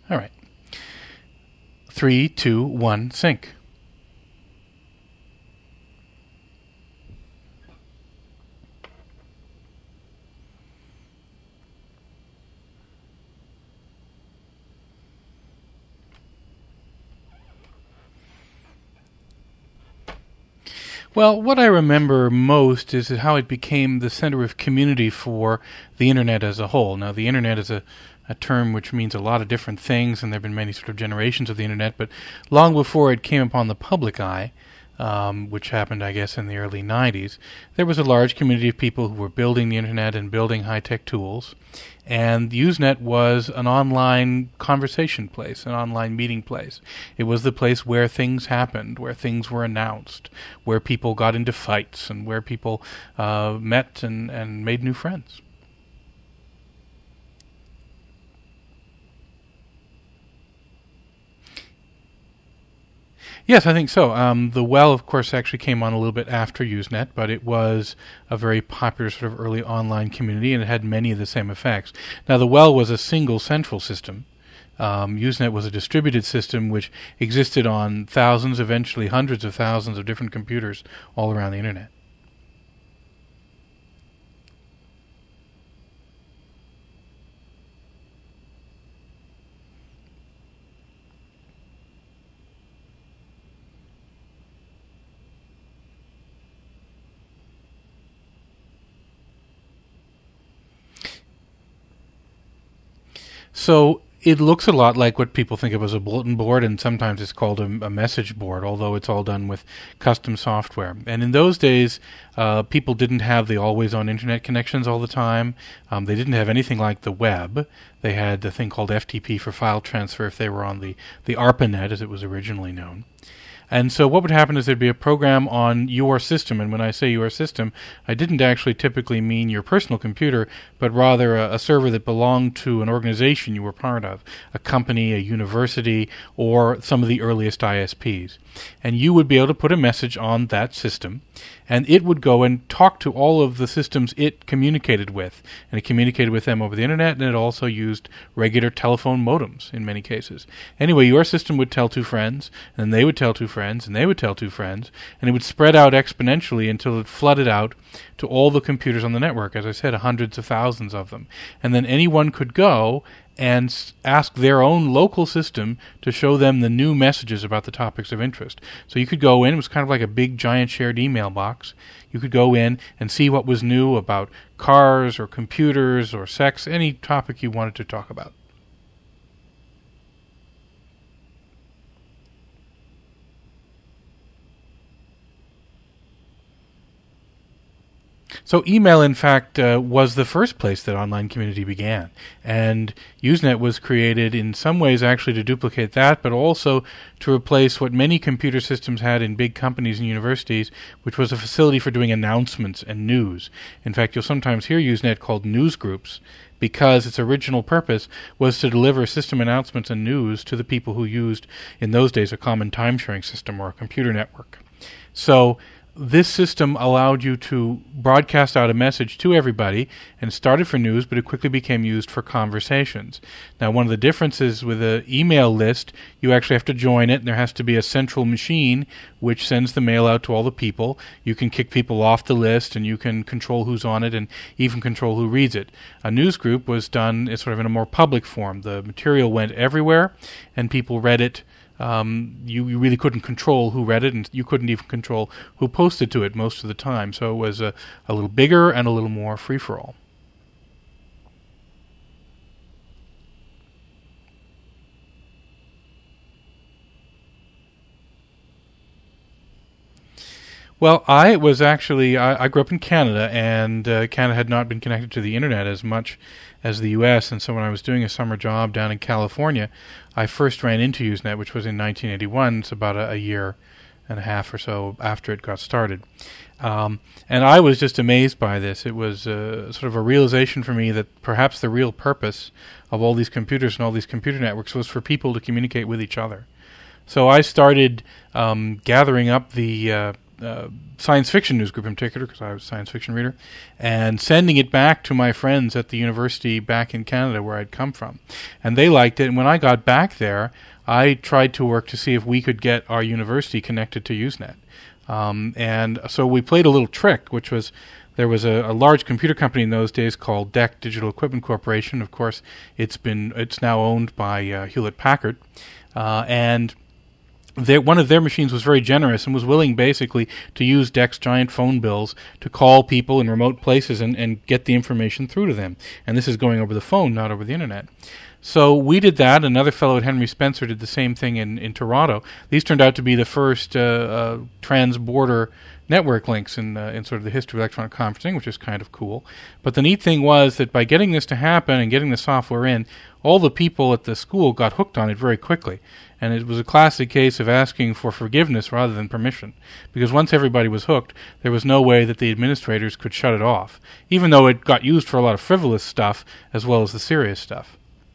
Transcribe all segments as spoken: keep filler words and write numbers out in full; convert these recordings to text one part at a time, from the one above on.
All right. Three, two, one, sync. Well, what I remember most is how it became the center of community for the Internet as a whole. Now, the Internet is a, a term which means a lot of different things, and there have been many sort of generations of the Internet, but long before it came upon the public eye, um, which happened, I guess, in the early nineties, there was a large community of people who were building the Internet and building high-tech tools, and Usenet was an online conversation place, an online meeting place. It was the place where things happened, where things were announced, where people got into fights, and where people uh, met and, and made new friends. Yes, I think so. Um, the Well, of course, actually came on a little bit after Usenet, but it was a very popular sort of early online community, and it had many of the same effects. Now, the Well was a single central system. Um, Usenet was a distributed system which existed on thousands, eventually hundreds of thousands of different computers all around the Internet. So it looks a lot like what people think of as a bulletin board, and sometimes it's called a, a message board, although it's all done with custom software. And in those days, uh, people didn't have the always-on Internet connections all the time. Um, they didn't have anything like the web. They had a thing called F T P for file transfer if they were on the, the ARPANET, as it was originally known. And so what would happen is there'd be a program on your system, and when I say your system, I didn't actually typically mean your personal computer, but rather a, a server that belonged to an organization you were part of, a company, a university, or some of the earliest I S Ps. And you would be able to put a message on that system, and it would go and talk to all of the systems it communicated with. And it communicated with them over the Internet, and it also used regular telephone modems in many cases. Anyway, your system would tell two friends, and they would tell two friends, and they would tell two friends, and it would spread out exponentially until it flooded out to all the computers on the network, as I said, hundreds of thousands of them. And then anyone could go and ask their own local system to show them the new messages about the topics of interest. So you could go in, it was kind of like a big giant shared email box. You could go in and see what was new about cars or computers or sex, any topic you wanted to talk about. So email, in fact, uh, was the first place that online community began. And Usenet was created in some ways actually to duplicate that, but also to replace what many computer systems had in big companies and universities, which was a facility for doing announcements and news. In fact, you'll sometimes hear Usenet called news groups, because its original purpose was to deliver system announcements and news to the people who used, in those days, a common time-sharing system or a computer network. So this system allowed you to broadcast out a message to everybody, and it started for news, but it quickly became used for conversations. Now, one of the differences with an email list, you actually have to join it, and there has to be a central machine which sends the mail out to all the people. You can kick people off the list, and you can control who's on it, and even control who reads it. A news group was done sort of in a more public form. The material went everywhere, and people read it. Um, you, you really couldn't control who read it, and you couldn't even control who posted to it most of the time. So it was a, a little bigger and a little more free-for-all. Well, I was actually, I, I grew up in Canada, and uh, Canada had not been connected to the Internet as much as the U S, and so when I was doing a summer job down in California, I first ran into Usenet, which was in nineteen eighty-one. It's about a, a year and a half or so after it got started. Um, and I was just amazed by this. It was uh, sort of a realization for me that perhaps the real purpose of all these computers and all these computer networks was for people to communicate with each other. So I started um, gathering up the uh, uh, science fiction news group in particular, because I was a science fiction reader, and sending it back to my friends at the university back in Canada where I'd come from. And they liked it, and when I got back there, I tried to work to see if we could get our university connected to Usenet. Um, and so we played a little trick, which was there was a, a large computer company in those days called D E C Digital Equipment Corporation. Of course, it's been it's now owned by uh, Hewlett Packard, uh, and Their, one of their machines was very generous and was willing basically to use D E C's giant phone bills to call people in remote places and, and get the information through to them. And this is going over the phone, not over the internet. So we did that. Another fellow at Henry Spencer did the same thing in, in Toronto. These turned out to be the first uh, uh, trans-border network links in, uh, in sort of the history of electronic conferencing, which is kind of cool. But the neat thing was that by getting this to happen and getting the software in, all the people at the school got hooked on it very quickly. And it was a classic case of asking for forgiveness rather than permission. Because once everybody was hooked, there was no way that the administrators could shut it off, even though it got used for a lot of frivolous stuff as well as the serious stuff.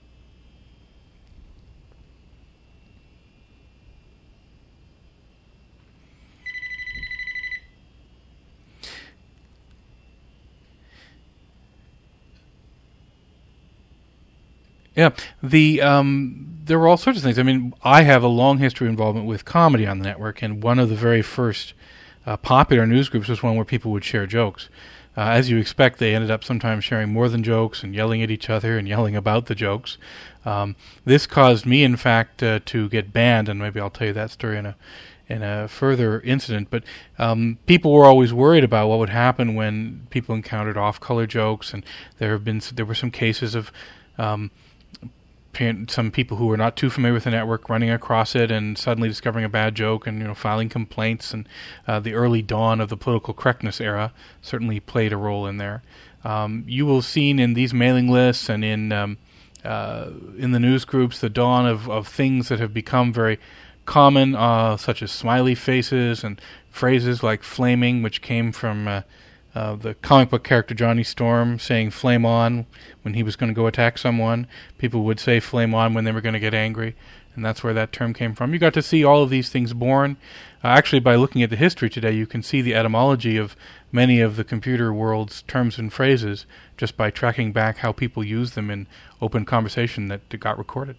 Yeah, the um, there were all sorts of things. I mean, I have a long history of involvement with comedy on the network, and one of the very first uh, popular news groups was one where people would share jokes. Uh, as you expect, they ended up sometimes sharing more than jokes and yelling at each other and yelling about the jokes. Um, this caused me, in fact, uh, to get banned, and maybe I'll tell you that story in a in a further incident. But um, people were always worried about what would happen when people encountered off-color jokes, and there have been there were some cases of um, some people who were not too familiar with the network running across it and suddenly discovering a bad joke and, you know, filing complaints. And uh, the early dawn of the political correctness era certainly played a role in there. Um, you will see in these mailing lists and in um, uh, in the news groups the dawn of, of things that have become very common, uh, such as smiley faces and phrases like flaming, which came from uh, Uh, the comic book character Johnny Storm saying "flame on" when he was going to go attack someone. People would say "flame on" when they were going to get angry, and that's where that term came from. You got to see all of these things born. Uh, actually, by looking at the history today, you can see the etymology of many of the computer world's terms and phrases just by tracking back how people use them in open conversation that got recorded.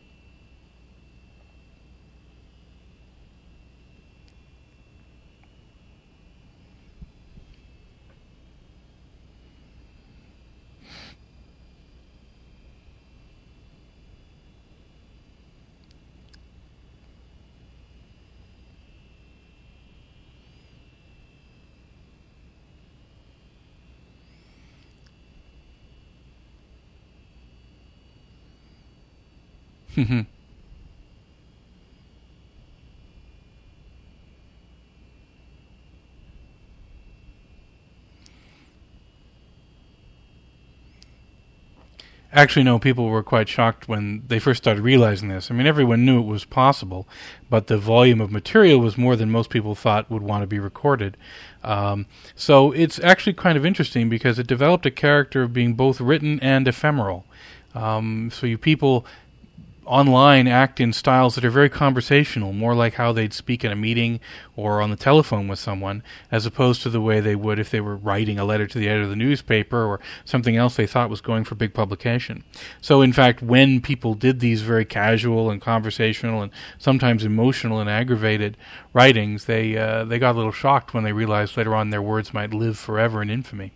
Actually, no, people were quite shocked when they first started realizing this. I mean, everyone knew it was possible, but the volume of material was more than most people thought would want to be recorded. Um, so it's actually kind of interesting because it developed a character of being both written and ephemeral. Um, so you people online act in styles that are very conversational, more like how they'd speak in a meeting or on the telephone with someone, as opposed to the way they would if they were writing a letter to the editor of the newspaper or something else they thought was going for big publication. So in fact, when people did these very casual and conversational and sometimes emotional and aggravated writings, they uh, they got a little shocked when they realized later on their words might live forever in infamy.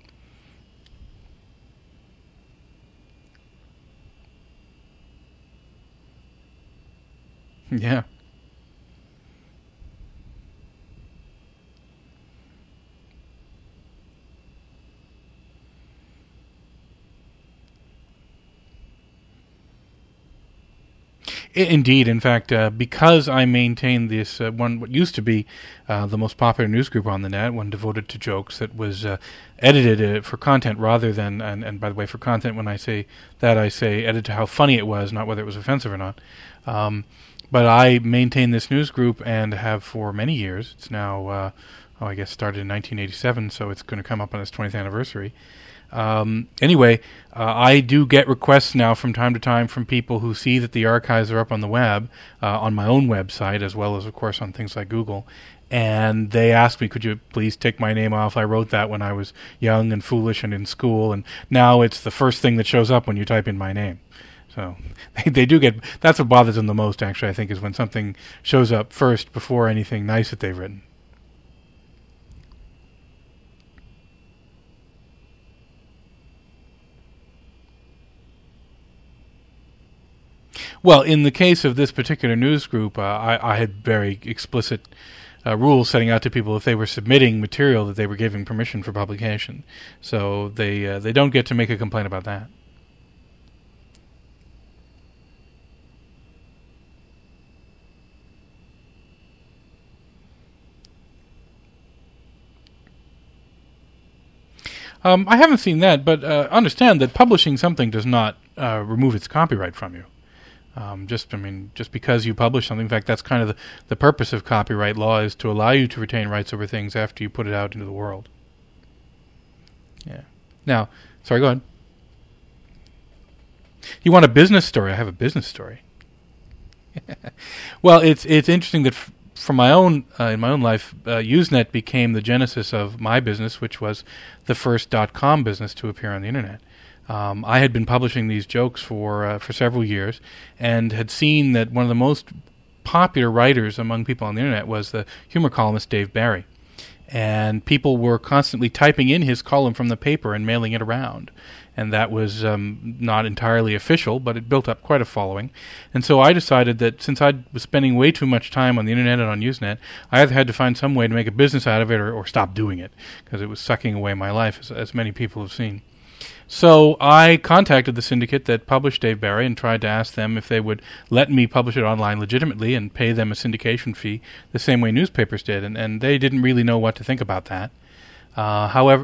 Yeah. Indeed. In fact, uh, because I maintain this uh, one, what used to be uh, the most popular news group on the net, one devoted to jokes, that was uh, edited uh, for content rather than, and, and by the way, for content, when I say that, I say edited to how funny it was, not whether it was offensive or not. Um, but I maintain this news group and have for many years. It's now, uh, oh, I guess started in nineteen eighty-seven, so it's going to come up on its twentieth anniversary. Um, anyway, uh, I do get requests now from time to time from people who see that the archives are up on the web, uh, on my own website, as well as, of course, on things like Google. And they ask me, could you please take my name off? I wrote that when I was young and foolish and in school, and now it's the first thing that shows up when you type in my name. So they, they do get, that's what bothers them the most, actually, I think, is when something shows up first before anything nice that they've written. Well, in the case of this particular news group, uh, I, I had very explicit uh, rules setting out to people if they were submitting material that they were giving permission for publication. So they uh, they don't get to make a complaint about that. Um, I haven't seen that, but uh, understand that publishing something does not uh, remove its copyright from you. Um, just, I mean, just because you publish something, in fact, that's kind of the, the purpose of copyright law, is to allow you to retain rights over things after you put it out into the world. Yeah. Now, sorry, go ahead. You want a business story? I have a business story. Well, it's it's interesting that f- for my own uh, in my own life, uh, Usenet became the genesis of my business, which was the first dot-com business to appear on the internet. Um, I had been publishing these jokes for uh, for several years, and had seen that one of the most popular writers among people on the internet was the humor columnist Dave Barry, and people were constantly typing in his column from the paper and mailing it around. And that was um, not entirely official, but it built up quite a following. And so I decided that since I was spending way too much time on the internet and on Usenet, I either had to find some way to make a business out of it or, or stop doing it, because it was sucking away my life, as, as many people have seen. So I contacted the syndicate that published Dave Barry and tried to ask them if they would let me publish it online legitimately and pay them a syndication fee the same way newspapers did, and, and they didn't really know what to think about that. Uh, however...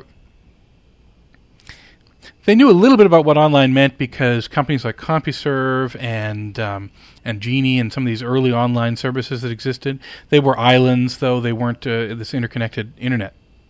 They knew a little bit about what online meant because companies like CompuServe and um, and Genie and some of these early online services that existed, they were islands, though they weren't uh, this interconnected internet.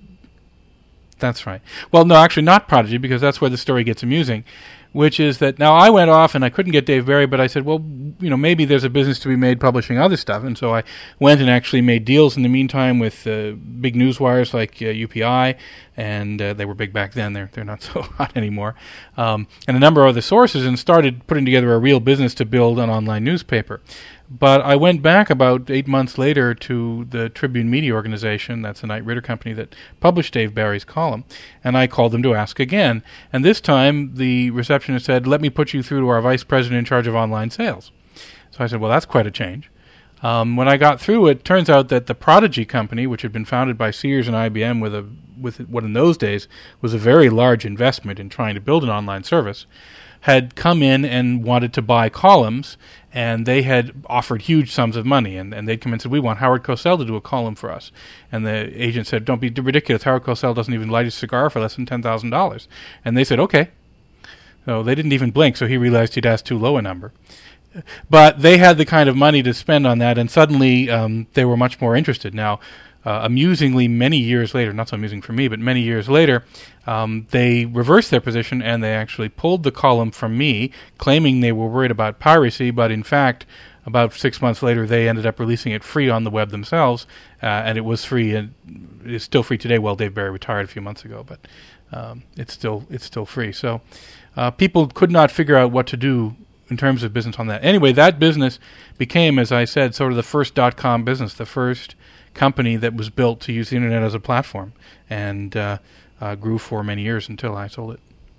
That's right. Well, no, actually not Prodigy, because that's where the story gets amusing, which is that now I went off and I couldn't get Dave Barry, but I said, well, you know, maybe there's a business to be made publishing other stuff. And so I went and actually made deals in the meantime with uh, big newswires like uh, U P I, and uh, they were big back then. They're, they're not so hot anymore. Um, and a number of other sources, and started putting together a real business to build an online newspaper. But I went back about eight months later to the Tribune Media Organization, that's the Knight Ridder company that published Dave Barry's column, and I called them to ask again. And this time the receptionist said, let me put you through to our vice president in charge of online sales. So I said, well, that's quite a change. Um, when I got through, it turns out that the Prodigy company, which had been founded by Sears and I B M with a with what in those days was a very large investment in trying to build an online service, had come in and wanted to buy columns, and they had offered huge sums of money, and, and they'd come in and said, we want Howard Cosell to do a column for us. And the agent said, don't be ridiculous, Howard Cosell doesn't even light a cigar for less than ten thousand dollars. And they said, okay. So they didn't even blink, so he realized he'd asked too low a number. But they had the kind of money to spend on that, and suddenly um, they were much more interested. Now, Uh, amusingly, many years later, not so amusing for me, but many years later, um, they reversed their position and they actually pulled the column from me, claiming they were worried about piracy, but in fact, about six months later, they ended up releasing it free on the web themselves, uh, and it was free, and it's still free today. Well, Dave Barry retired a few months ago, but um, it's still it's still free. So uh, people could not figure out what to do in terms of business on that. Anyway, that business became, as I said, sort of the first dot-com business, the first company that was built to use the internet as a platform, and uh, uh, grew for many years until I sold it.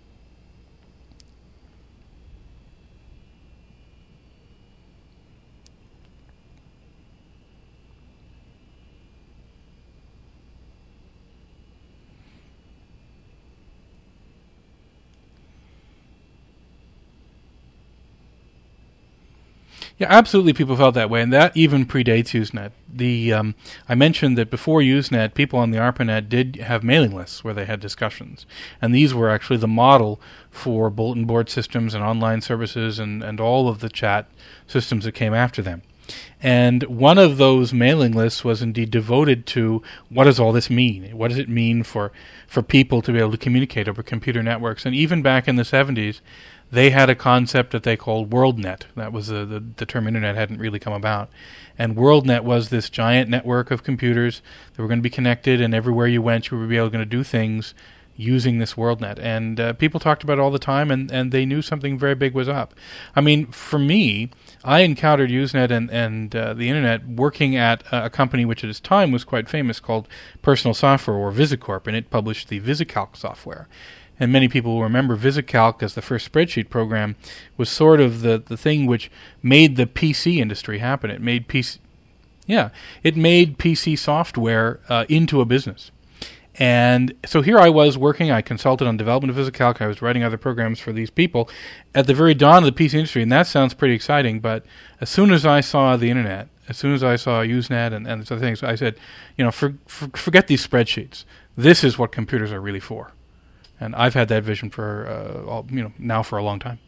Yeah, absolutely. People felt that way, and that even predates Usenet. The um, I mentioned that before Usenet, people on the ARPANET did have mailing lists where they had discussions, and these were actually the model for bulletin board systems and online services and, and all of the chat systems that came after them. And one of those mailing lists was indeed devoted to what does all this mean? What does it mean for, for people to be able to communicate over computer networks? And even back in the seventies, they had a concept that they called WorldNet. That was the, the, the term internet hadn't really come about. And WorldNet was this giant network of computers that were going to be connected, and everywhere you went, you would be able to do things using this WorldNet. And uh, people talked about it all the time, and, and they knew something very big was up. I mean, for me, I encountered Usenet and, and uh, the Internet working at a company which at its time was quite famous called Personal Software, or VisiCorp, and it published the VisiCalc software. And many people will remember VisiCalc as the first spreadsheet program was sort of the, the thing which made the P C industry happen. It made P C, yeah, it made P C software uh, into a business. And so here I was working, I consulted on development of VisiCalc, I was writing other programs for these people at the very dawn of the P C industry, and that sounds pretty exciting, but as soon as I saw the Internet, as soon as I saw Usenet and, and other things, I said, you know, for, for, forget these spreadsheets. This is what computers are really for. And I've had that vision for, uh, all, you know, now for a long time.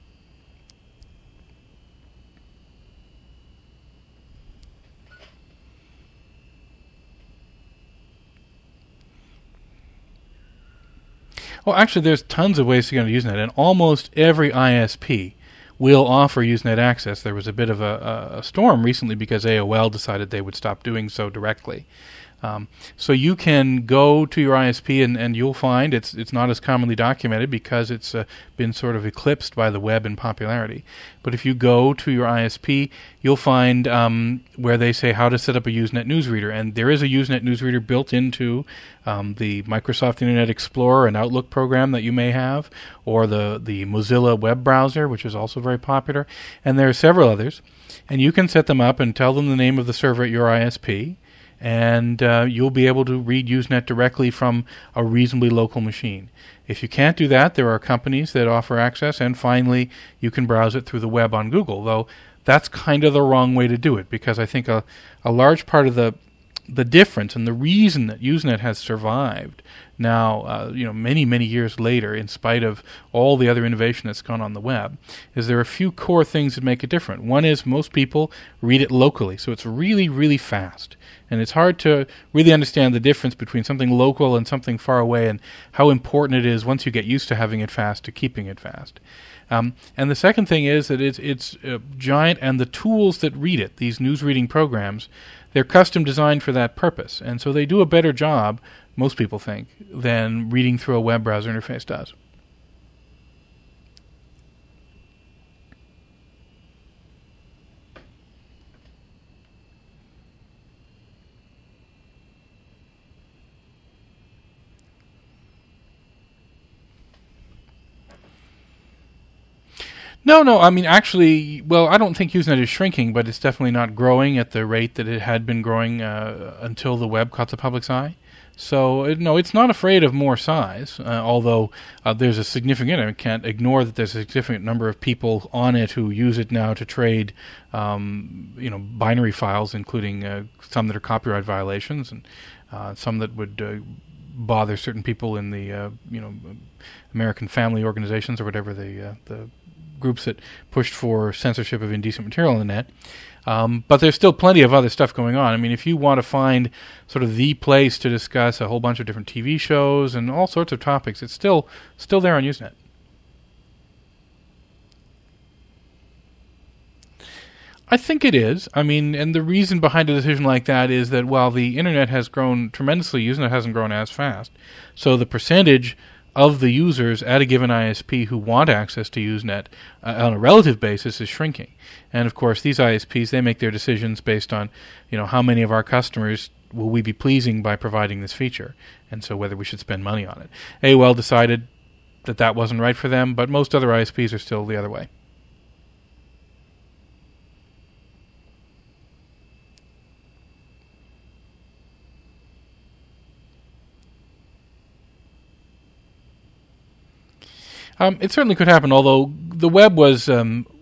Well, actually, there's tons of ways to get into Usenet, and almost every I S P will offer Usenet access. There was a bit of a, a storm recently because A O L decided they would stop doing so directly. Um, so you can go to your I S P, and, and you'll find it's it's not as commonly documented because it's uh, been sort of eclipsed by the web in popularity. But if you go to your I S P, you'll find um, where they say how to set up a Usenet newsreader. And there is a Usenet newsreader built into um, the Microsoft Internet Explorer and Outlook program that you may have, or the, the Mozilla web browser, which is also very popular. And there are several others. And you can set them up and tell them the name of the server at your I S P, and uh, you'll be able to read Usenet directly from a reasonably local machine. If you can't do that, there are companies that offer access, and finally, you can browse it through the web on Google, though that's kind of the wrong way to do it, because I think a, a large part of the the difference and the reason that Usenet has survived now, uh, you know, many, many years later, in spite of all the other innovation that's gone on the web, is there are a few core things that make it different. One is most people read it locally, so it's really, really fast. And it's hard to really understand the difference between something local and something far away, and how important it is once you get used to having it fast to keeping it fast. Um, and the second thing is that it's, it's uh, giant, and the tools that read it, these news reading programs, they're custom designed for that purpose. And so they do a better job, most people think, than reading through a web browser interface does. No, no, I mean, actually, well, I don't think Usenet is shrinking, but it's definitely not growing at the rate that it had been growing uh, until the web caught the public's eye. So, it, no, it's not afraid of more size, uh, although uh, there's a significant, I can't ignore that there's a significant number of people on it who use it now to trade, um, you know, binary files, including uh, some that are copyright violations, and uh, some that would uh, bother certain people in the, uh, you know, American family organizations or whatever the uh, the groups that pushed for censorship of indecent material on the net. Um, but there's still plenty of other stuff going on. I mean, if you want to find sort of the place to discuss a whole bunch of different T V shows and all sorts of topics, it's still still there on Usenet. I think it is. I mean, and the reason behind a decision like that is that while the Internet has grown tremendously, Usenet hasn't grown as fast. So the percentage of the users at a given I S P who want access to Usenet uh, on a relative basis is shrinking. And of course, these I S Ps, they make their decisions based on, you know, how many of our customers will we be pleasing by providing this feature, and so whether we should spend money on it. A O L decided that that wasn't right for them, but most other I S Ps are still the other way. Um, it certainly could happen, although the web was um,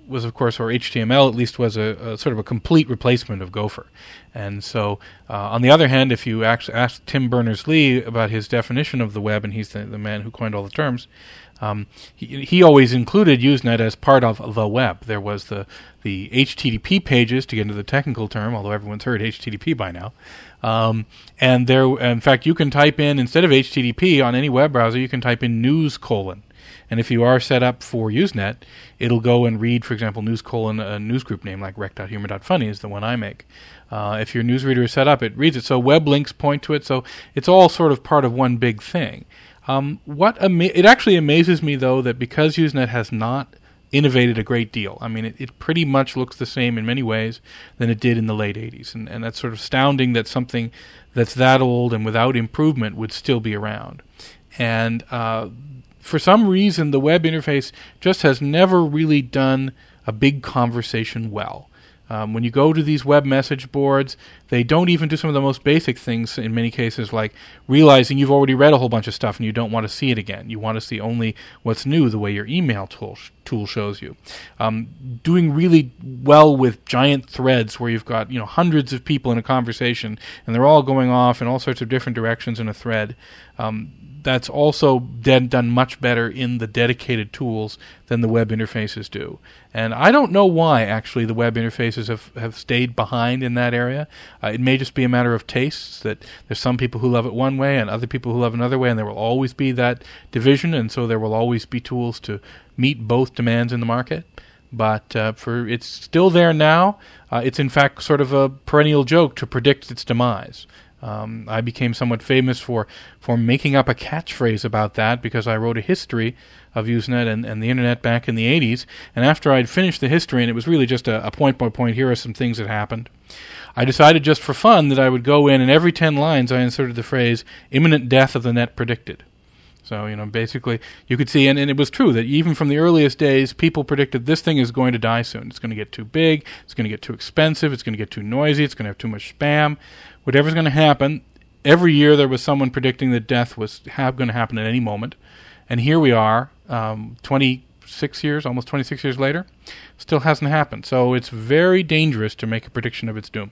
was of course, or H T M L at least, was a, a sort of a complete replacement of Gopher. And so, uh, on the other hand, if you actually ask Tim Berners-Lee about his definition of the web, and he's the, the man who coined all the terms, um, he, he always included Usenet as part of the web. There was the the H T T P pages, to get into the technical term, although everyone's heard H T T P by now. Um, and there, in fact, you can type in, instead of H T T P on any web browser, you can type in news colon. And if you are set up for Usenet, it'll go and read, for example, news colon, a newsgroup name like rec dot humor dot funny is the one I make. Uh, if your newsreader is set up, it reads it. So web links point to it. So it's all sort of part of one big thing. Um, what ama- it actually amazes me, though, that because Usenet has not innovated a great deal. I mean, it, it pretty much looks the same in many ways than it did in the late eighties. And, and that's sort of astounding that something that's that old and without improvement would still be around. And uh, for some reason, the web interface just has never really done a big conversation well. Um, when you go to these web message boards, they don't even do some of the most basic things in many cases, like realizing you've already read a whole bunch of stuff and you don't want to see it again. You want to see only what's new, the way your email tool, tool shows you. Um, doing really well with giant threads where you've got, you know, hundreds of people in a conversation and they're all going off in all sorts of different directions in a thread. Um, that's also de- done much better in the dedicated tools than the web interfaces do. And I don't know why, actually, the web interfaces have, have stayed behind in that area. Uh, it may just be a matter of tastes, that there's some people who love it one way and other people who love another way, and there will always be that division, and so there will always be tools to meet both demands in the market. But uh, for it's still there now. Uh, it's, in fact, sort of a perennial joke to predict its demise. Um, I became somewhat famous for, for making up a catchphrase about that because I wrote a history of Usenet and, and the Internet back in the eighties. And after I'd finished the history, and it was really just a, a point-by-point, here are some things that happened, I decided just for fun that I would go in and every ten lines I inserted the phrase, imminent death of the net predicted. So, you know, basically, you could see, and, and it was true, that even from the earliest days, people predicted this thing is going to die soon. It's going to get too big, it's going to get too expensive, it's going to get too noisy, it's going to have too much spam. Whatever's going to happen, every year there was someone predicting that death was ha- going to happen at any moment. And here we are, um, twenty-six years, almost twenty-six years later, still hasn't happened. So it's very dangerous to make a prediction of its doom.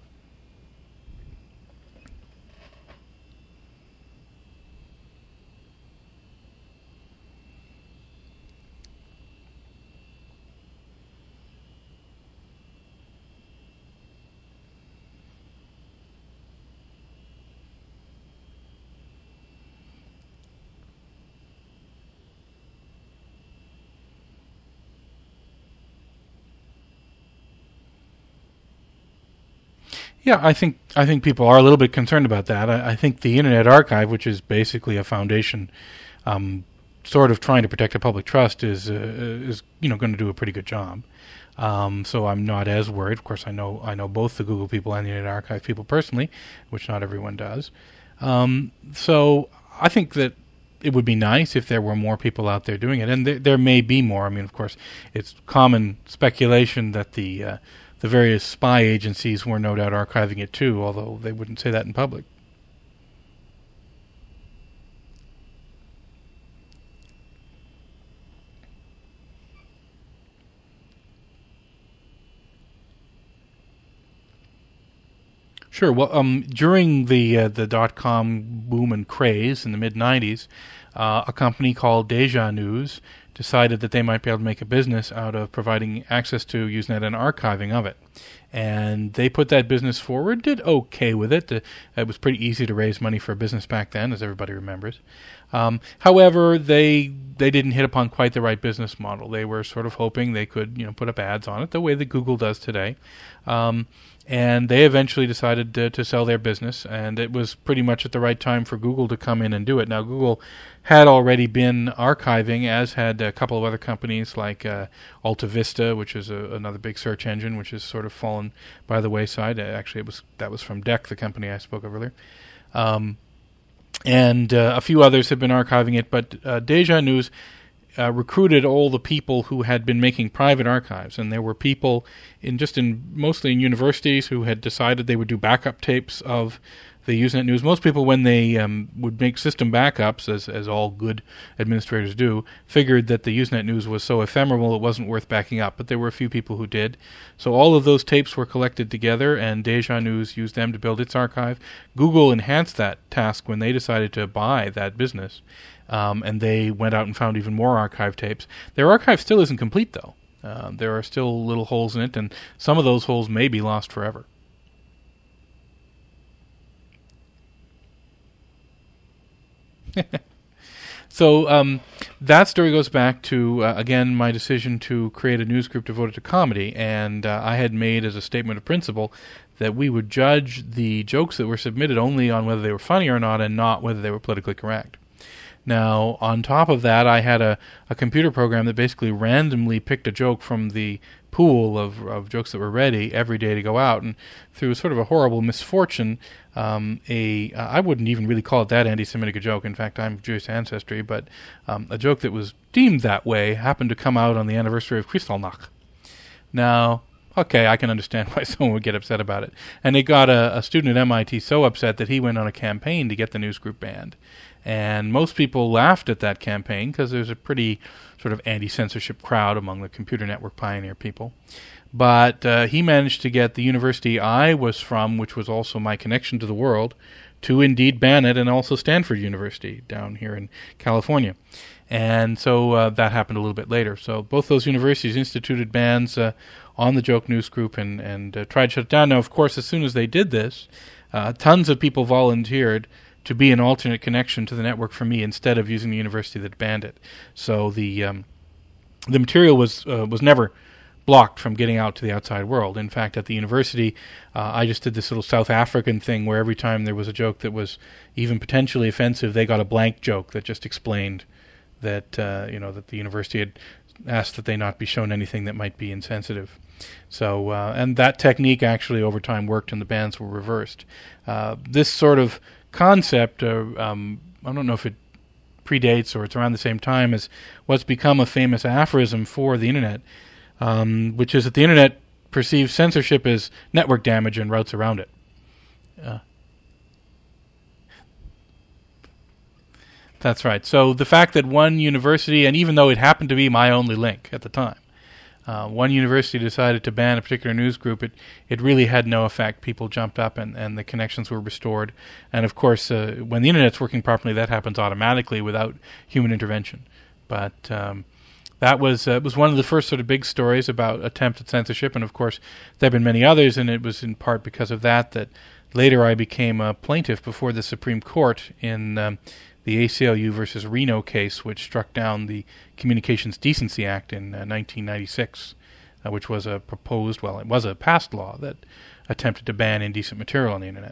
Yeah, I think I think people are a little bit concerned about that. I, I think the Internet Archive, which is basically a foundation, um, sort of trying to protect the public trust, is uh, is you know going to do a pretty good job. Um, so I'm not as worried. Of course, I know I know both the Google people and the Internet Archive people personally, which not everyone does. Um, so I think that it would be nice if there were more people out there doing it, and there, there may be more. I mean, of course, it's common speculation that the uh, the various spy agencies were no doubt archiving it too, although they wouldn't say that in public. Sure. Well, um, during the uh, the dot-com boom and craze in the mid nineties, uh, a company called Deja News decided that they might be able to make a business out of providing access to Usenet and archiving of it. And they put that business forward, did okay with it. Uh, it was pretty easy to raise money for a business back then, as everybody remembers. Um, however, they they didn't hit upon quite the right business model. They were sort of hoping they could, you know, put up ads on it the way that Google does today. Um, and they eventually decided to, to sell their business, and it was pretty much at the right time for Google to come in and do it. Now, Google had already been archiving, as had a couple of other companies like uh, Alta Vista, which is a, another big search engine, which has sort of fallen by the wayside. Uh, actually, it was that was from Deck, the company I spoke of earlier. Um, and uh, a few others have been archiving it, but uh, Deja News uh, recruited all the people who had been making private archives, and there were people in just in mostly in universities who had decided they would do backup tapes of the Usenet News. Most people, when they um, would make system backups, as as all good administrators do, figured that the Usenet News was so ephemeral it wasn't worth backing up. But there were a few people who did. So all of those tapes were collected together, and Deja News used them to build its archive. Google enhanced that task when they decided to buy that business, um, and they went out and found even more archive tapes. Their archive still isn't complete, though. Uh, there are still little holes in it, and some of those holes may be lost forever. So um, that story goes back to, uh, again, my decision to create a news group devoted to comedy, and uh, I had made as a statement of principle that we would judge the jokes that were submitted only on whether they were funny or not, and not whether they were politically correct. Now, on top of that, I had a, a computer program that basically randomly picked a joke from the pool of, of jokes that were ready every day to go out, and through sort of a horrible misfortune, um, a uh, I wouldn't even really call it that anti-Semitic a joke. In fact, I'm of Jewish ancestry, but um, a joke that was deemed that way happened to come out on the anniversary of Kristallnacht. Now, okay, I can understand why someone would get upset about it. And it got a, a student at M I T so upset that he went on a campaign to get the newsgroup banned. And most people laughed at that campaign because there's a pretty sort of anti-censorship crowd among the computer network pioneer people. But uh, he managed to get the university I was from, which was also my connection to the world, to indeed ban it, and also Stanford University down here in California. And so uh, that happened a little bit later. So both those universities instituted bans uh, on the Joke News Group and, and uh, tried to shut it down. Now, of course, as soon as they did this, uh, tons of people volunteered to be an alternate connection to the network for me instead of using the university that banned it. So the um, the material was uh, was never blocked from getting out to the outside world. In fact, at the university, uh, I just did this little South African thing where every time there was a joke that was even potentially offensive, they got a blank joke that just explained that uh, you know that the university had asked that they not be shown anything that might be insensitive. So uh, and that technique actually over time worked, and the bans were reversed. Uh, this sort of concept, uh, um, I don't know if it predates or it's around the same time as what's become a famous aphorism for the internet, um, which is that the internet perceives censorship as network damage and routes around it. Uh, that's right. So the fact that one university, and even though it happened to be my only link at the time, Uh, one university decided to ban a particular news group, it, it really had no effect. People jumped up and, and the connections were restored. And of course, uh, when the internet's working properly, that happens automatically without human intervention. But um, that was uh, was one of the first sort of big stories about attempted censorship. And of course, there have been many others, and it was in part because of that that later I became a plaintiff before the Supreme Court in um, the A C L U versus Reno case, which struck down the Communications Decency Act in uh, nineteen ninety-six, uh, which was a proposed, well, it was a passed law that attempted to ban indecent material on the internet.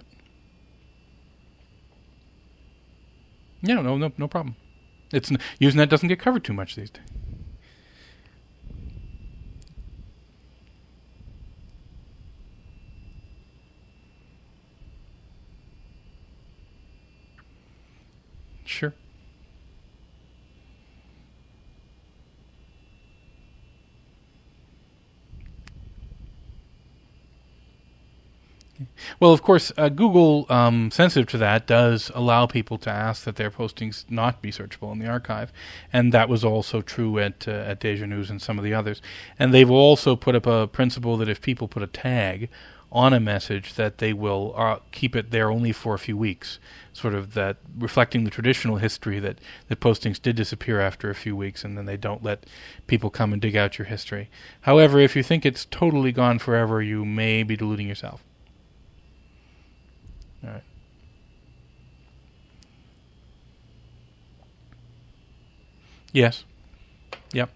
Yeah, no, no, no problem. It's Usenet doesn't get covered too much these days. Sure. Well, of course, uh, Google, um, sensitive to that, does allow people to ask that their postings not be searchable in the archive, and that was also true at uh, at Deja News and some of the others. And they've also put up a principle that if people put a tag on a message, that they will uh, keep it there only for a few weeks, sort of that reflecting the traditional history that the postings did disappear after a few weeks, and then they don't let people come and dig out your history. However, if you think it's totally gone forever, you may be deluding yourself. All right. Yes. Yep.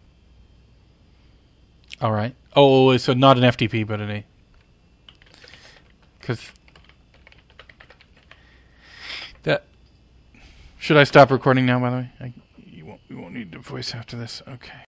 All right. Oh, so not an F T P, but an A. Because that. Should I stop recording now? By the way, I, you won't. You won't need the voice after this. Okay.